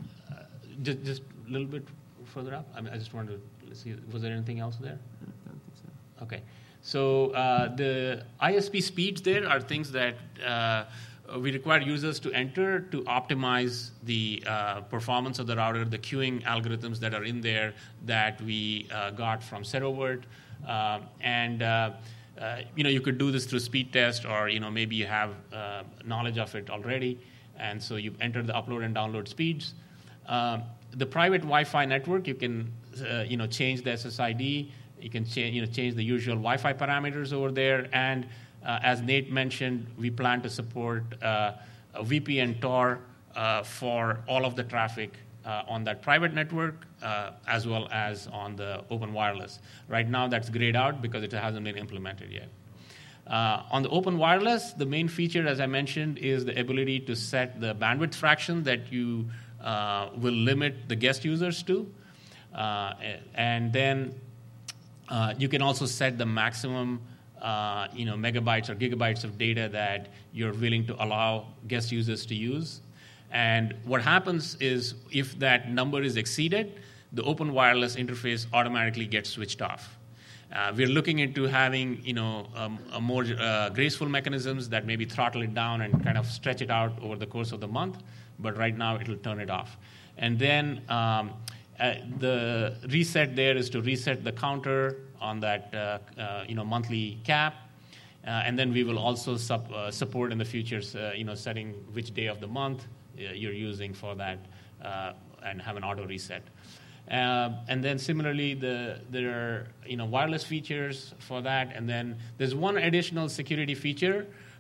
Just, just a little bit further up. I mean, I just wanted to see. Was there anything else there? I don't think so. Okay. So uh, the I S P speeds there are things that uh, we require users to enter to optimize the uh, performance of the router, the queuing algorithms that are in there that we uh, got from Serovert. Uh, and uh, uh, you know, you could do this through speed test, or you know, maybe you have uh, knowledge of it already, and so you enter the upload and download speeds. Um, the private Wi-Fi network, you can uh, you know change the S S I D. You can change you know change the usual Wi-Fi parameters over there. And uh, as Nate mentioned, we plan to support uh, a V P N Tor uh, for all of the traffic uh, on that private network, uh, as well as on the open wireless. Right now, that's grayed out because it hasn't been implemented yet. Uh, on the open wireless, the main feature, as I mentioned, is the ability to set the bandwidth fraction that you Uh, will limit the guest users to. Uh, and then uh, you can also set the maximum uh, you know, megabytes or gigabytes of data that you're willing to allow guest users to use. And what happens is if that number is exceeded, the open wireless interface automatically gets switched off. Uh, we're looking into having you know, um, a more uh, graceful mechanisms that maybe throttle it down and kind of stretch it out over the course of the month. But right now, it'll turn it off. And then um, uh, the reset there is to reset the counter on that uh, uh, you know monthly cap, uh, and then we will also sub, uh, support in the future, uh, you know, setting which day of the month uh, you're using for that, uh, and have an auto reset. Uh, and then similarly, the, there are you know wireless features for that, and then there's one additional security feature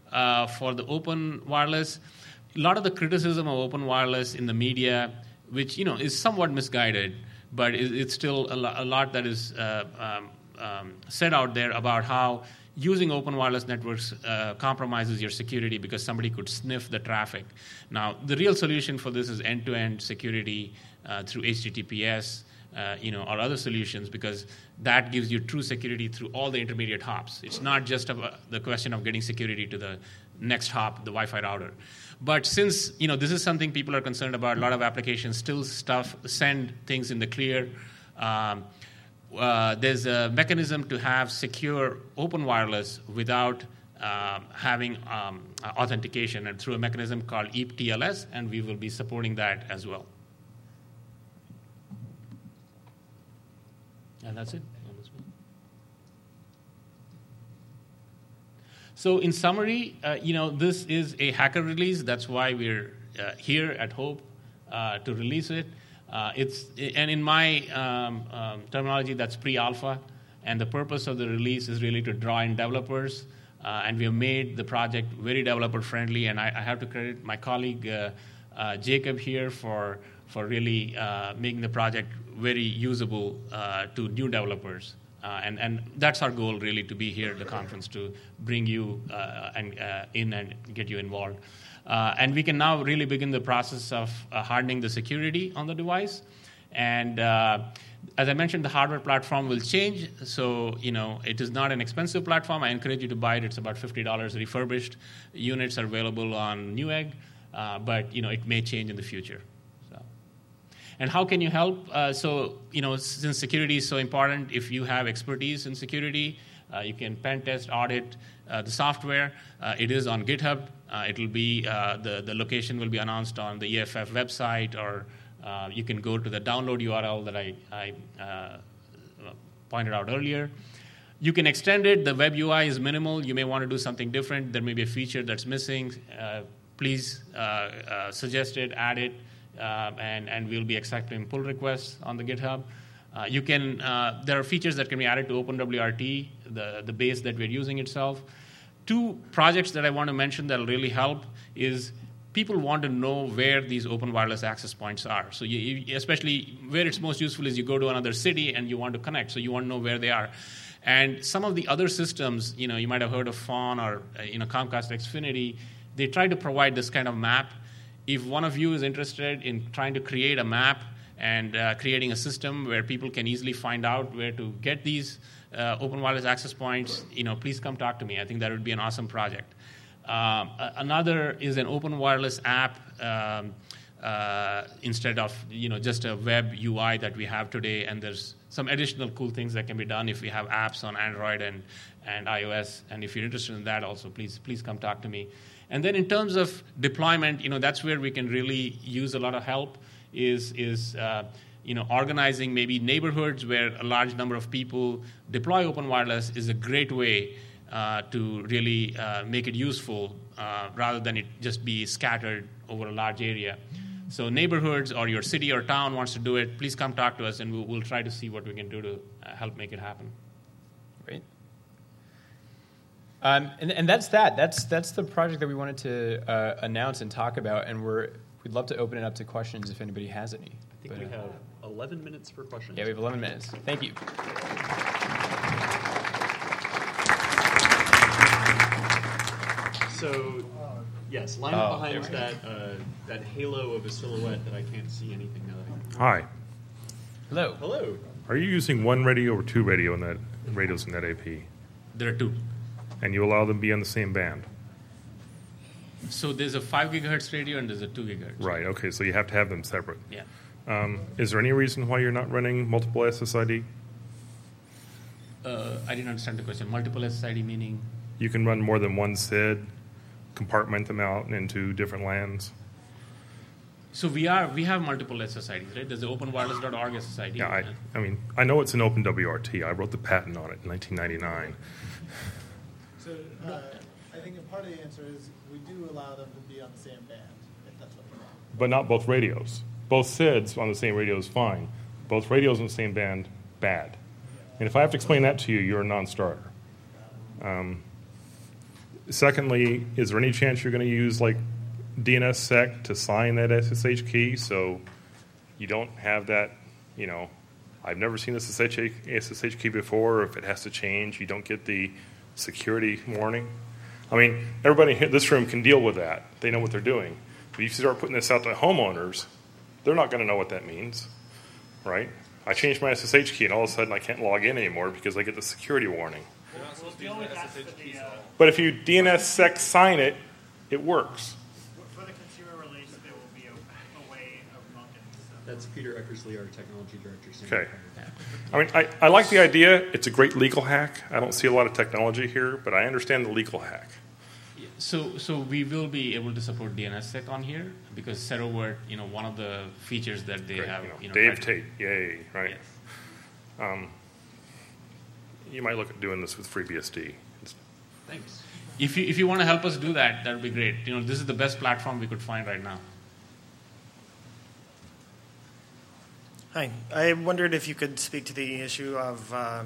uh, for the open wireless. A lot of the criticism of open wireless in the media, which you know is somewhat misguided, but it, it's still a, lo- a lot that is uh, um, um, said out there about how using open wireless networks uh, compromises your security because somebody could sniff the traffic. Now, the real solution for this is end-to-end security uh, through H T T P S, uh, you know, or other solutions, because that gives you true security through all the intermediate hops. It's not just about the question of getting security to the next hop, the Wi-Fi router. But since you know this is something people are concerned about, a lot of applications still stuff send things in the clear. Um, Uh, there's a mechanism to have secure open wireless without um, having um, authentication, and through a mechanism called E A P T L S, and we will be supporting that as well. And that's it. So in summary, uh, you know, this is a hacker release. That's why we're uh, here at Hope uh, to release it. Uh, it's and in my um, um, terminology, that's pre-alpha, and the purpose of the release is really to draw in developers. Uh, and we have made the project very developer-friendly. And I, I have to credit my colleague uh, uh, Jacob here for for really uh, making the project very usable uh, to new developers. Uh, and and that's our goal, really, to be here at the conference to bring you uh, and uh, in and get you involved. Uh, and we can now really begin the process of uh, hardening the security on the device. And uh, as I mentioned, the hardware platform will change. So, you know, it is not an expensive platform. I encourage you to buy it. It's about fifty dollars refurbished. Units are available on Newegg, uh, but, you know, it may change in the future. So, and how can you help? Uh, so, you know, since security is so important, if you have expertise in security, uh, you can pen test, audit uh, the software. Uh, it is on GitHub. Uh, it will be uh, the the location will be announced on the E F F website, or uh, you can go to the download U R L that I, I uh, pointed out earlier. You can extend it. The web U I is minimal. You may want to do something different. There may be a feature that's missing. Uh, please uh, uh, suggest it, add it, uh, and and we'll be accepting pull requests on the GitHub. Uh, you can. Uh, there are features that can be added to OpenWRT, the the base that we're using itself. Two projects that I want to mention that will really help is people want to know where these open wireless access points are. So you, you, especially where it's most useful is you go to another city and you want to connect, so you want to know where they are. And some of the other systems, you know, you might have heard of Fawn or uh, you know Comcast Xfinity, they try to provide this kind of map. If one of you is interested in trying to create a map and uh, creating a system where people can easily find out where to get these Uh, open wireless access points, you know, please come talk to me. I think that would be an awesome project. Um, another is an open wireless app um, uh, instead of, you know, just a web U I that we have today. And there's some additional cool things that can be done if we have apps on Android and, and iOS. And if you're interested in that also, please please come talk to me. And then in terms of deployment, you know, that's where we can really use a lot of help is is uh, you know, organizing maybe neighborhoods where a large number of people deploy open wireless is a great way uh, to really uh, make it useful uh, rather than it just be scattered over a large area. So neighborhoods or your city or town wants to do it, please come talk to us and we'll, we'll try to see what we can do to uh, help make it happen. Great. Um, and, and that's that. That's that's the project that we wanted to uh, announce and talk about, and we're we'd love to open it up to questions if anybody has any. I think but, we uh, have eleven minutes for questions. Yeah, we have eleven minutes. Thank you. So, yes, line Oh, up behind there we that uh, that halo of a silhouette that I can't see anything now. Hi. Hello. Hello. Are you using one radio or two radio in that radios in that A P? There are two. And you allow them to be on the same band? So there's a five gigahertz radio and there's a two gigahertz. Right, okay, so you have to have them separate. Yeah. Um, is there any reason why you're not running multiple S S I D? Uh, I didn't understand the question. Multiple S S I D meaning? You can run more than one S I D, compartment them out into different LANs. So we are we have multiple S S I Ds, right? There's the open wireless dot org S S I D. Yeah, I, I mean, I know it's an OpenWRT. I wrote the patent on it in nineteen ninety-nine. So uh, I think a part of the answer is we do allow them to be on the same band, if that's what you want. But not both radios. Both S I Ds on the same radio is fine. Both radios on the same band, bad. And if I have to explain that to you, you're a non-starter. Um, Secondly, is there any chance you're going to use like D N S S E C to sign that S S H key so you don't have that, you know, I've never seen this S S H key before, or if it has to change, you don't get the security warning? I mean, everybody in this room can deal with that. They know what they're doing. But if you start putting this out to homeowners, they're not going to know what that means, right? I changed my S S H key, and all of a sudden I can't log in anymore because I get the security warning. But if you D N S S E C sign it, it works. For the consumer release, there will be a, a way of login. That's Peter Eckersley, our technology director. Okay. I mean, I, I like the idea. It's a great legal hack. I don't see a lot of technology here, but I understand the legal hack. So, so we will be able to support D N S S E C on here because Serovert, you know, one of the features that they Great. have. You know, you know, Dave right- Tate, yay, right? Yes. Um, you might look at doing this with FreeBSD. Thanks. If you if you want to help us do that, that would be great. You know, this is the best platform we could find right now. Hi. I wondered if you could speak to the issue of uh,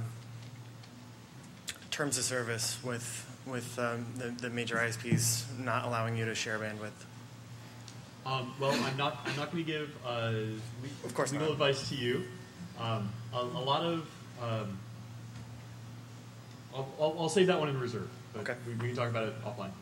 terms of service with with um, the, the major I S Ps not allowing you to share bandwidth. Um, well, I'm not. I'm not going to give uh, le- Of course legal not. advice to you. Um, a, a lot of. Um, I'll, I'll, I'll save that one in reserve. But Okay. we, we can talk about it offline.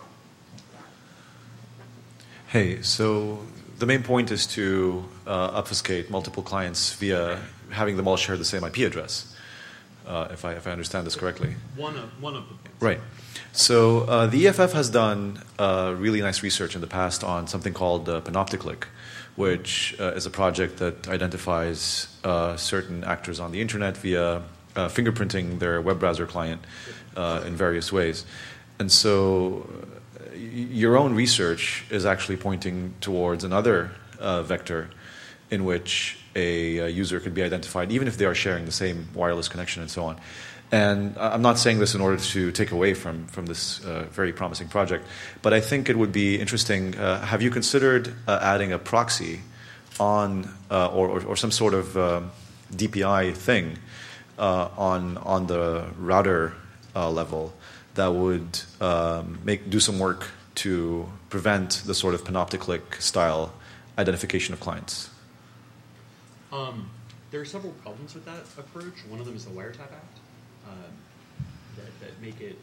Hey, so the main point is to uh, obfuscate multiple clients via having them all share the same I P address, uh, if I if I understand this correctly. One of one of them. Right. So uh, the E F F has done uh, really nice research in the past on something called uh, Panopticlick, which uh, is a project that identifies uh, certain actors on the internet via uh, fingerprinting their web browser client uh, in various ways. And so uh, y- your own research is actually pointing towards another uh, vector in which a, a user could be identified, even if they are sharing the same wireless connection and so on. And I'm not saying this in order to take away from, from this uh, very promising project, but I think it would be interesting. Uh, have you considered uh, adding a proxy on, uh, or, or, or some sort of um, D P I thing uh, on, on the router uh, level that would um, make, do some work to prevent the sort of Panopticlick style identification of clients? Um, there are several problems with that approach. One of them is the Wiretap Act. Um, that, that make it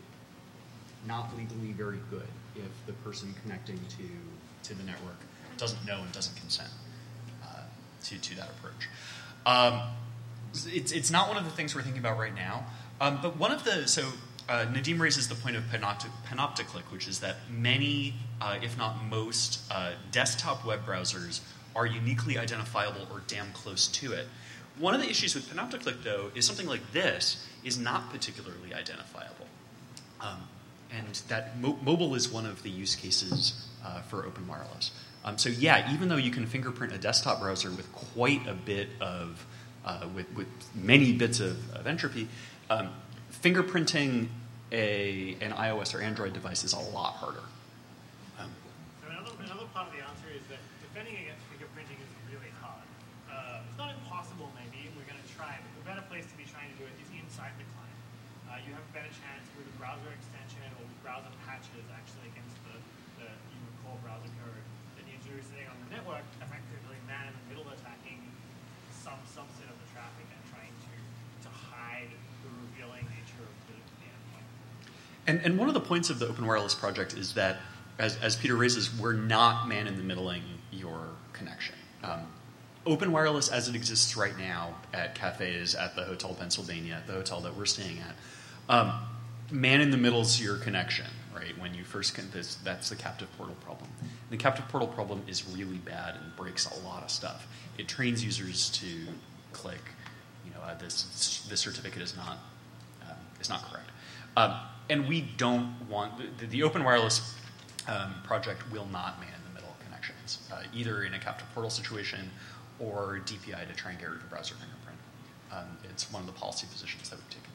not legally very good if the person connecting to to the network doesn't know and doesn't consent uh, to to that approach. Um, it's it's not one of the things we're thinking about right now. Um, but one of the so uh, Nadim raises the point of panoptic, Panopticlick, which is that many, uh, if not most, uh, desktop web browsers are uniquely identifiable or damn close to it. One of the issues with Panopticlick, though, is something like this is not particularly identifiable. Um, and that mo- mobile is one of the use cases uh, for open wireless. Um, so yeah, even though you can fingerprint a desktop browser with quite a bit of, uh, with, with many bits of, of entropy, um, fingerprinting a, an iOS or Android device is a lot harder. Um, Another, another part of the answer is that defending against fingerprinting is really hard. Uh, it's not impossible, maybe. We're going to try, but the better place to be trying to do it is inside the client. Uh, you have a better chance with a browser extension or with browser patches actually against the, the you would call browser code that the user is sitting on the network, effectively man in the middle attacking some subset of the traffic and trying to, to hide the revealing nature of the, the endpoint. And, and one of the points of the Open Wireless project is that, as, as Peter raises, we're not man-in-the-middling your connection. Um, Open Wireless, as it exists right now at cafes, at the Hotel Pennsylvania, the hotel that we're staying at, um, man-in-the-middle's your connection, right? When you first can, this, that's the captive portal problem. The captive portal problem is really bad and breaks a lot of stuff. It trains users to click, you know, uh, this this certificate is not uh, is not correct. Um, and we don't want, the, the Open Wireless um, project will not man in the middle connections, uh, either in a captive portal situation or D P I to try and get rid of a browser fingerprint. Um, it's one of the policy positions that we've taken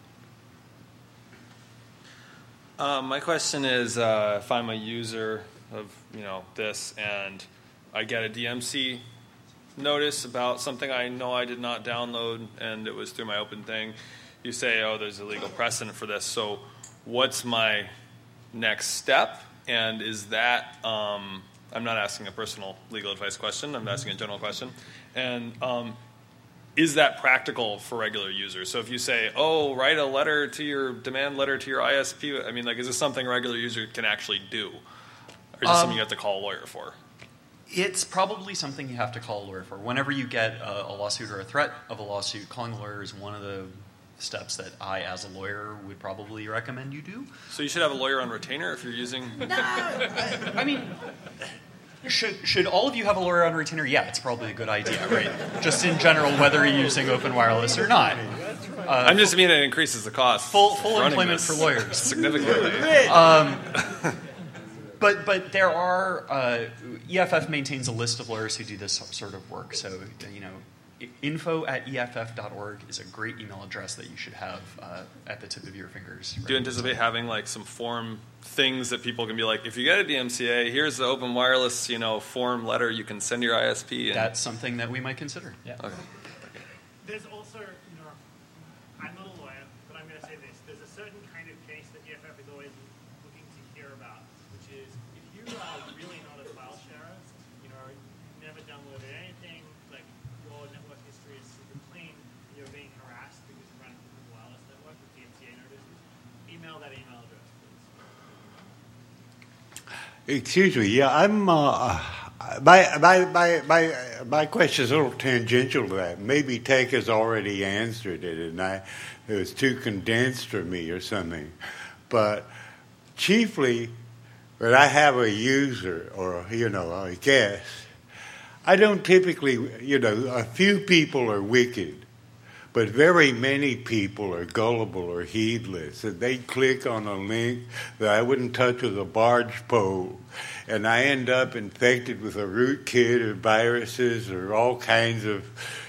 here. Um, my question is, uh, if I'm a user of you know this and I get a D M C notice about something I know I did not download and it was through my open thing, you say, oh, there's a legal precedent for this. So what's my next step? And is that, um, I'm not asking a personal legal advice question, I'm asking a general question. And um, is that practical for regular users? So if you say, oh, write a letter to your, demand letter to your I S P, I mean, like, is this something a regular user can actually do? Or is this um, something you have to call a lawyer for? It's probably something you have to call a lawyer for. Whenever you get a, a lawsuit or a threat of a lawsuit, calling a lawyer is one of the steps that I, as a lawyer, would probably recommend you do. So you should have a lawyer on retainer if you're using... No, I, I mean, should should all of you have a lawyer on retainer? Yeah, it's probably a good idea, right? Just in general, whether you're using open wireless or not. Uh, I'm just mean it increases the cost. Full full employment for lawyers. Significantly. um, but but there are, uh, E F F maintains a list of lawyers who do this sort of work. So, you know, info at E F F dot org is a great email address that you should have uh, at the tip of your fingers. Do you anticipate having like some form things that people can be like, if you get a D M C A, here's the open wireless, you know, form letter you can send your I S P? And... That's something that we might consider. Yeah. Okay. There's also, you know, I'm not a lawyer, but I'm going to say this. There's a certain kind of case that E F F is always looking to hear about, which is if you are really not a file sharer, you know, never downloaded anything, like your network history is super clean, you're being harassed because you're running a wireless network with D M C A notices, email that email address, please. Excuse me. Yeah, I'm. Uh, my my my my my question is a little tangential to that. Maybe Tech has already answered it, and I it was too condensed for me or something. But chiefly, when I have a user or you know a guest, I don't typically you know a few people are wicked. But very many people are gullible or heedless, and they click on a link that I wouldn't touch with a barge pole, and I end up infected with a rootkit or viruses or all kinds of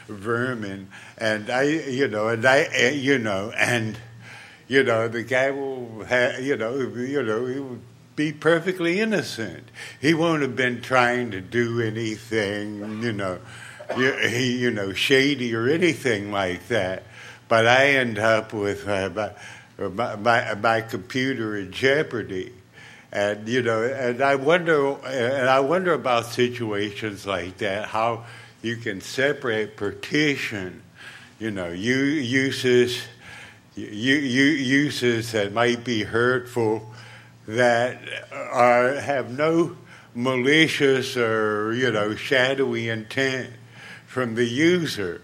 vermin. And I, you know, and I, you know, and you know, the guy will, have, you know, you know, he will be perfectly innocent. He won't have been trying to do anything, you know. You, you know, shady or anything like that, but I end up with uh, my, my my computer in jeopardy, and you know, and I wonder, and I wonder about situations like that, how you can separate, partition, you know, you, uses, you, you, uses that might be hurtful, that are have no malicious or you know shadowy intent from the user.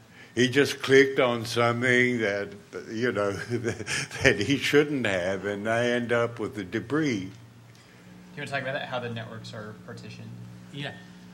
He just clicked on something that, you know, that he shouldn't have, and I end up with the debris. Do you want to talk about that, how the networks are partitioned? Yeah.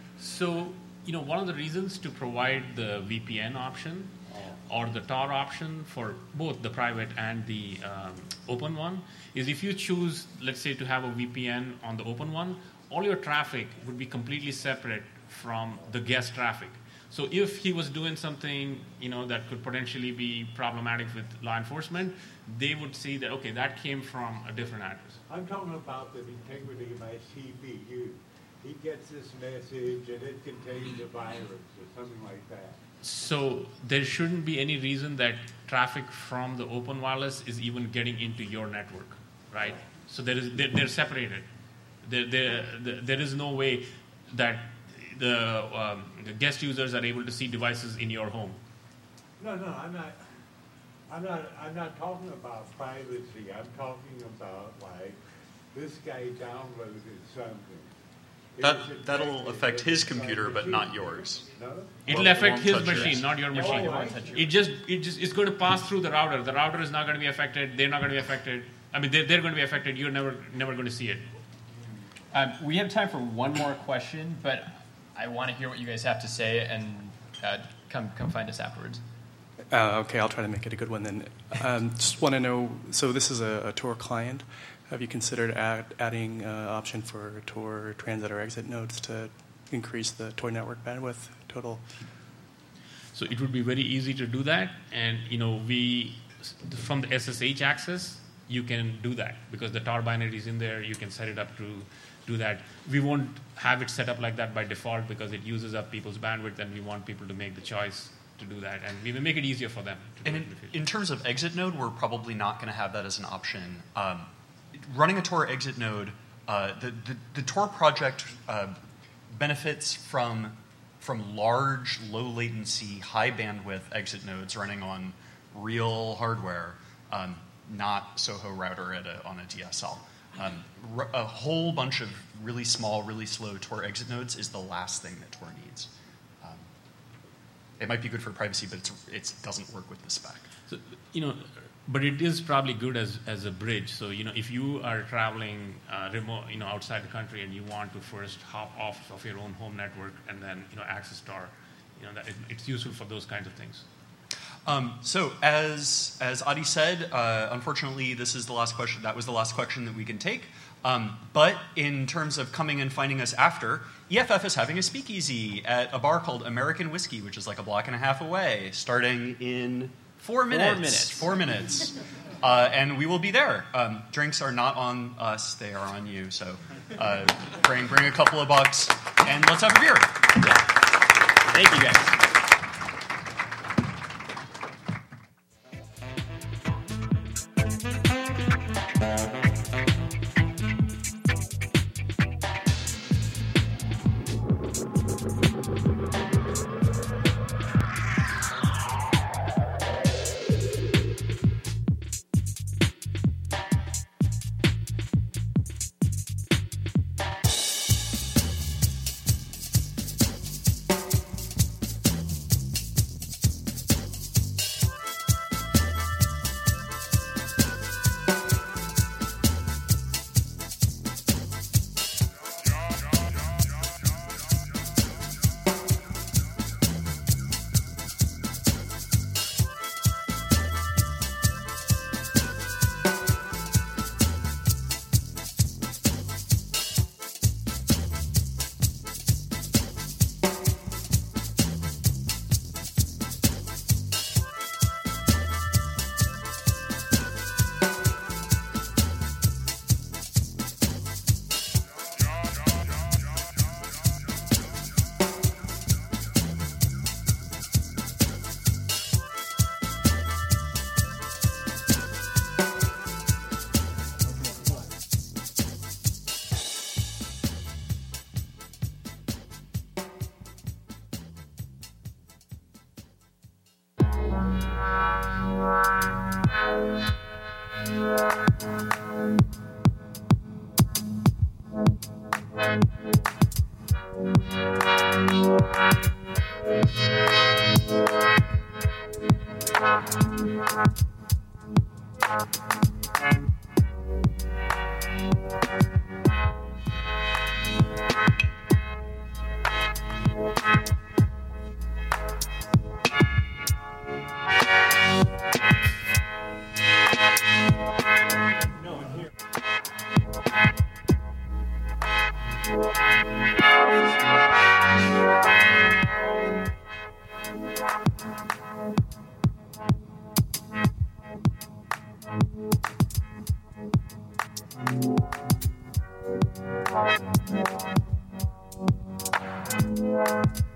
So, you know, one of the reasons to provide the V P N option or the Tor option for both the private and the um, open one is if you choose, let's say, to have a V P N on the open one, all your traffic would be completely separate from the guest traffic. So if he was doing something, you know, that could potentially be problematic with law enforcement, they would see that, okay, that came from a different address. I'm talking about the integrity of my C P U. He gets this message and it contains a virus or something like that. So there shouldn't be any reason that traffic from the open wireless is even getting into your network, right? So there is they're, they're separated. There, there, there is no way that the, um, the guest users are able to see devices in your home. No, no, I'm not. I'm not. I'm not talking about privacy. I'm talking about like this guy downloaded something. That that'll affect his computer, but not yours. No? It'll affect his machine, not your machine. Oh, it just it just it's going to pass through the router. The router is not going to be affected. They're not going to be affected. I mean, they're, they're going to be affected. You're never never going to see it. Um, we have time for one more question, but I want to hear what you guys have to say, and uh, come come find us afterwards. Uh, okay, I'll try to make it a good one then. Um, just want to know, so this is a, a Tor client. Have you considered add, adding an uh, option for Tor transit or exit nodes to increase the Tor network bandwidth total? So it would be very easy to do that, and you know we from the S S H access you can do that because the Tor binary is in there. You can set it up to do that. We won't have it set up like that by default because it uses up people's bandwidth, and we want people to make the choice to do that, and we will make it easier for them to and do in, it in, in terms of exit node, we're probably not going to have that as an option. Um, running a Tor exit node, uh, the, the, the Tor project uh, benefits from, from large, low latency, high bandwidth exit nodes running on real hardware, um, not Soho router at a, on a D S L. Um, r- a whole bunch of really small, really slow Tor exit nodes is the last thing that Tor needs. Um, it might be good for privacy, but it's, it doesn't work with the spec. So, you know, but it is probably good as, as a bridge. So, you know, if you are traveling uh, remote, you know, outside the country and you want to first hop off of your own home network and then, you know, access Tor, you know, that it, it's useful for those kinds of things. Um, so as as Adi said, uh, unfortunately, this is the last question. That was the last question that we can take. Um, but in terms of coming and finding us after, E F F is having a speakeasy at a bar called American Whiskey, which is like a block and a half away, starting in four minutes. Four minutes. Four minutes. Uh, and we will be there. Um, drinks are not on us; they are on you. So uh, bring bring a couple of bucks, and let's have a beer. Yeah. Thank you, guys. Thank you.